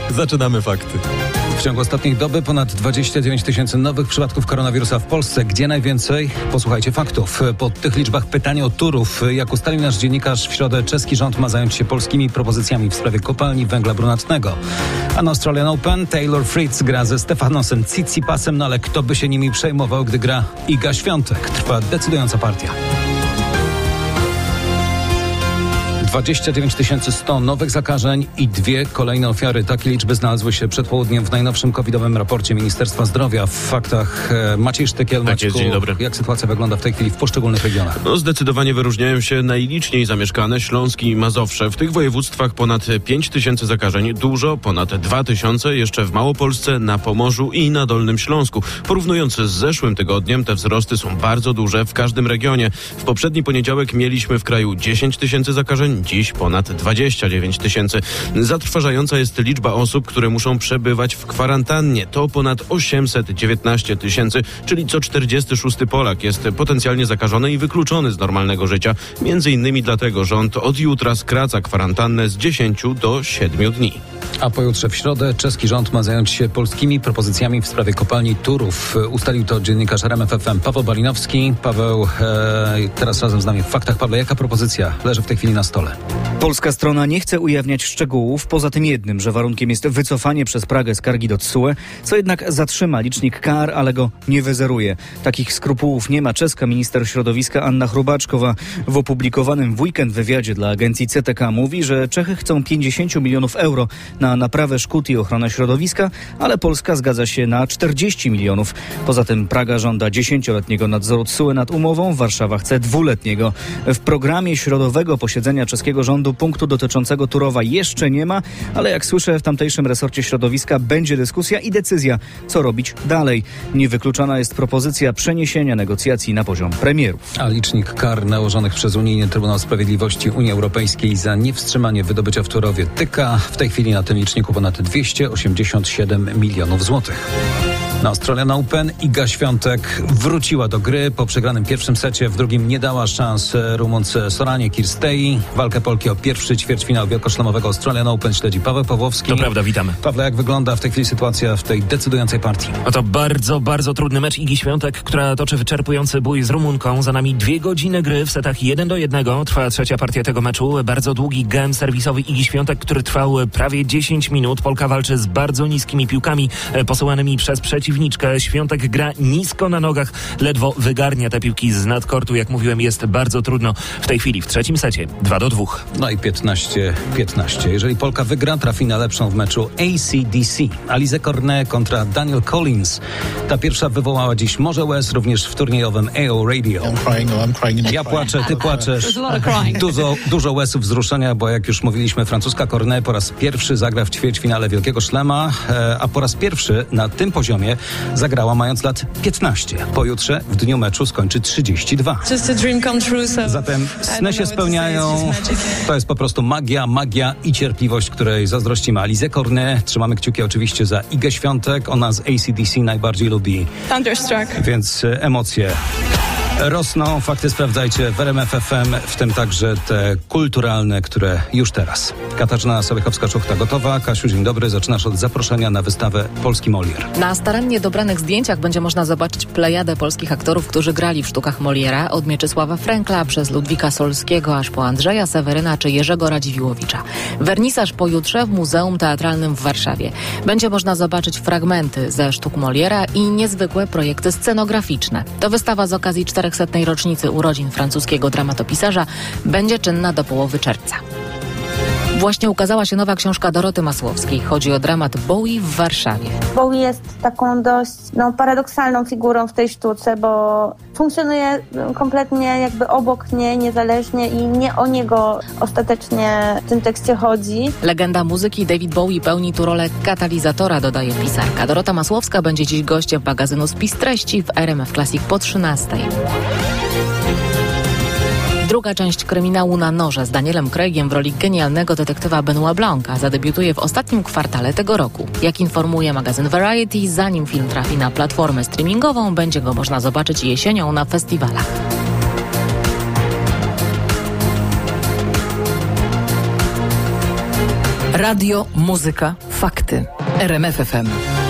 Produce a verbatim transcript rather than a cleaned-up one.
Zaczynamy fakty. W ciągu ostatniej doby ponad dwadzieścia dziewięć tysięcy nowych przypadków koronawirusa w Polsce. Gdzie najwięcej? Posłuchajcie faktów. Po tych liczbach pytanie o Turów. Jak ustalił nasz dziennikarz, w środę czeski rząd ma zająć się polskimi propozycjami w sprawie kopalni węgla brunatnego. A na Australian Open Taylor Fritz gra ze Stefanosem Tsitsipasem, no ale kto by się nimi przejmował, gdy gra Iga Świątek? Trwa decydująca partia. dwadzieścia dziewięć tysięcy sto nowych zakażeń i dwie kolejne ofiary. Takie liczby znalazły się przed południem w najnowszym covidowym raporcie Ministerstwa Zdrowia. W faktach e, Maciej Sztykiel. Tak jest, dzień dobry. Jak sytuacja wygląda w tej chwili w poszczególnych regionach? No, zdecydowanie wyróżniają się najliczniej zamieszkane Śląsk i Mazowsze. W tych województwach ponad pięć tysięcy zakażeń, dużo, ponad dwa tysiące jeszcze w Małopolsce, na Pomorzu i na Dolnym Śląsku. Porównując z zeszłym tygodniem, te wzrosty są bardzo duże w każdym regionie. W poprzedni poniedziałek mieliśmy w kraju dziesięć tysięcy zakażeń, dziś ponad dwadzieścia dziewięć tysięcy. Zatrważająca jest liczba osób, które muszą przebywać w kwarantannie. To ponad osiemset dziewiętnaście tysięcy, czyli co czterdziesty szósty Polak jest potencjalnie zakażony i wykluczony z normalnego życia. Między innymi dlatego rząd od jutra skraca kwarantannę z dziesięciu do siedmiu dni. A pojutrze w środę czeski rząd ma zająć się polskimi propozycjami w sprawie kopalni Turów. Ustalił to dziennikarz R M F F M Paweł Balinowski. Paweł, e, teraz razem z nami w faktach. Paweł, jaka propozycja leży w tej chwili na stole? Polska strona nie chce ujawniać szczegółów, poza tym jednym, że warunkiem jest wycofanie przez Pragę skargi do T S U E, co jednak zatrzyma licznik kar, ale go nie wyzeruje. Takich skrupułów nie ma czeska minister środowiska Anna Hrubaczkowa. W opublikowanym w weekend wywiadzie dla agencji C T K mówi, że Czechy chcą pięćdziesiąt milionów euro na naprawę szkód i ochronę środowiska, ale Polska zgadza się na czterdzieści milionów. Poza tym Praga żąda dziesięcioletniego nadzoru T S U E nad umową, Warszawa chce dwuletniego. W programie środowego posiedzenia czeskiego rządu punktu dotyczącego Turowa jeszcze nie ma, ale jak słyszę, w tamtejszym resorcie środowiska będzie dyskusja i decyzja, co robić dalej. Niewykluczona jest propozycja przeniesienia negocjacji na poziom premierów. A licznik kar nałożonych przez Unijny Trybunał Sprawiedliwości Unii Europejskiej za niewstrzymanie wydobycia w Turowie tyka. W tej chwili na tym liczniku ponad dwieście osiemdziesiąt siedem milionów złotych. Na Australian Open Iga Świątek wróciła do gry po przegranym pierwszym secie. W drugim nie dała szans Rumunce Soranie Kirstei. Walkę Polki o pierwszy ćwierćfinał wielkoszlemowego Australian Open śledzi Paweł Pawłowski. To prawda, witamy. Pawle, jak wygląda w tej chwili sytuacja w tej decydującej partii? No to bardzo, bardzo trudny mecz Igi Świątek, która toczy wyczerpujący bój z Rumunką. Za nami dwie godziny gry w setach jeden do jednego. Trwa trzecia partia tego meczu. Bardzo długi gem serwisowy Igi Świątek, który trwał prawie dziesięć minut. Polka walczy z bardzo niskimi piłkami posyłanymi przez przeciwniczkę. Świątek gra nisko na nogach, ledwo wygarnia te piłki z nadkortu. Jak mówiłem, jest bardzo trudno w tej chwili w trzecim secie. dwa do dwóch. No i piętnaście piętnaście. Jeżeli Polka wygra, trafi na lepszą w meczu A C D C. Alize Cornet kontra Daniel Collins. Ta pierwsza wywołała dziś morze łez również w turniejowym A O Radio. Ja płaczę, ty płaczesz. Dużo, dużo łezów wzruszenia, bo jak już mówiliśmy, francuska Cornet po raz pierwszy zagra w ćwierćfinale Wielkiego Szlema, a po raz pierwszy na tym poziomie zagrała mając lat piętnaście. Pojutrze w dniu meczu skończy trzydzieści dwa. Zatem sny się spełniają. To jest po prostu magia, magia i cierpliwość, której zazdrościmy Alize Cornet. Trzymamy kciuki oczywiście za Igę Świątek. Ona z A C D C najbardziej lubi. Thunderstruck. Więc emocje rosną. Fakty sprawdzajcie w R M F F M, w tym także te kulturalne, które już teraz. Katarzyna Sobiechowska-Czuchta gotowa. Kasiu, dzień dobry. Zaczynasz od zaproszenia na wystawę Polski Molière. Na starannie dobranych zdjęciach będzie można zobaczyć plejadę polskich aktorów, którzy grali w sztukach Moliera, od Mieczysława Frękla przez Ludwika Solskiego aż po Andrzeja Seweryna czy Jerzego Radziwiłłowicza. Wernisaż pojutrze w Muzeum Teatralnym w Warszawie. Będzie można zobaczyć fragmenty ze sztuk Moliera i niezwykłe projekty scenograficzne. To wystawa z okazji czterychsetnej rocznicy urodzin francuskiego dramatopisarza będzie czynna do połowy czerwca. Właśnie ukazała się nowa książka Doroty Masłowskiej. Chodzi o dramat Bowie w Warszawie. Bowie jest taką dość no, paradoksalną figurą w tej sztuce, bo funkcjonuje kompletnie jakby obok niej, niezależnie i nie o niego ostatecznie w tym tekście chodzi. Legenda muzyki David Bowie pełni tu rolę katalizatora, dodaje pisarka. Dorota Masłowska będzie dziś gościem magazynu Spis Treści w R M F Classic po trzynastej. Druga część kryminału Na noże z Danielem Craigiem w roli genialnego detektywa Benoît Blanca zadebiutuje w ostatnim kwartale tego roku. Jak informuje magazyn Variety, zanim film trafi na platformę streamingową, będzie go można zobaczyć jesienią na festiwalach. Radio, muzyka, fakty. R M F F M.